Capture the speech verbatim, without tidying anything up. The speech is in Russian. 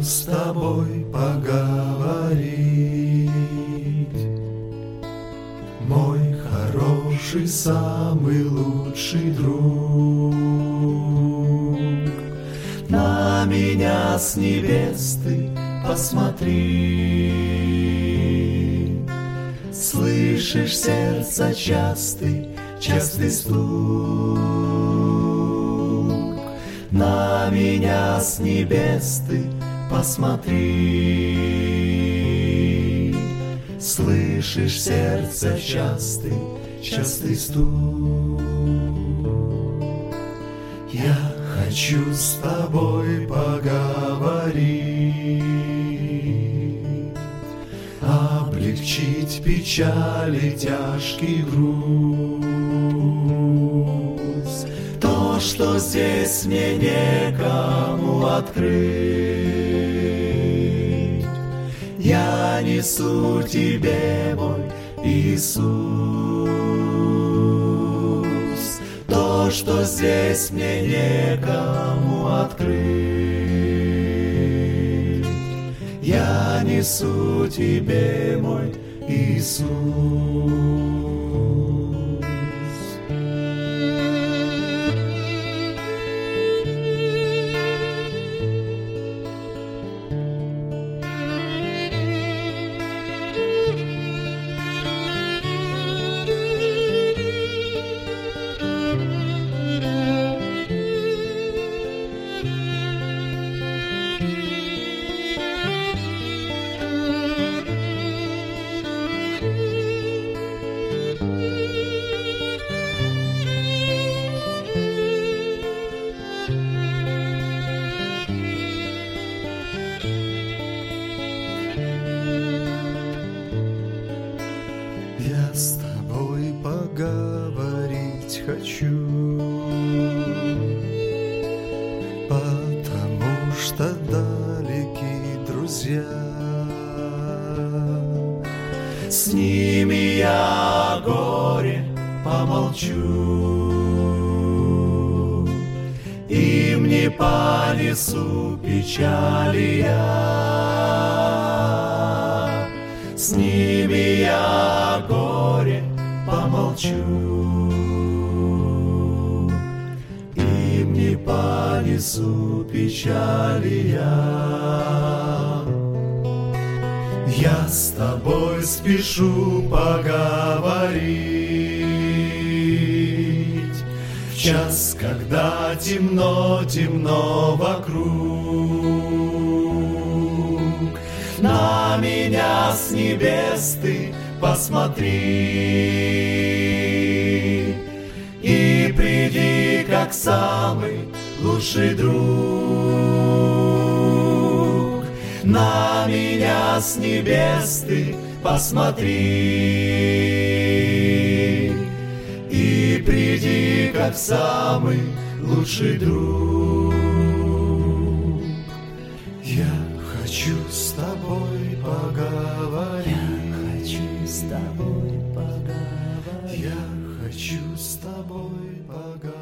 с тобой поговорить, мой хороший, самый лучший друг. На меня с небес ты посмотри, слышишь сердце частый, частый стук. На меня с небес ты посмотри, слышишь сердце частый, частый стук. Я хочу с тобой поговорить, облегчить печали тяжкий груз. То, что здесь мне некому открыть, я несу тебе, мой Иисус. То, что здесь мне некому открыть, я несу тебе, мой Иисус. Я с тобой поговорить хочу, потому что далеки друзья. С ними я о горе помолчу, им не понесу печали я. С ними я о горе помолчу, им не понесу печали я. Я с тобой спешу поговорить в час, когда темно, темно вокруг. На меня с небес ты посмотри и приди, как самый лучший друг. На меня с небес ты посмотри и приди, как самый лучший друг. Я хочу с тобой поговорить. Я хочу с тобой поговорить. Я хочу с тобой поговорить.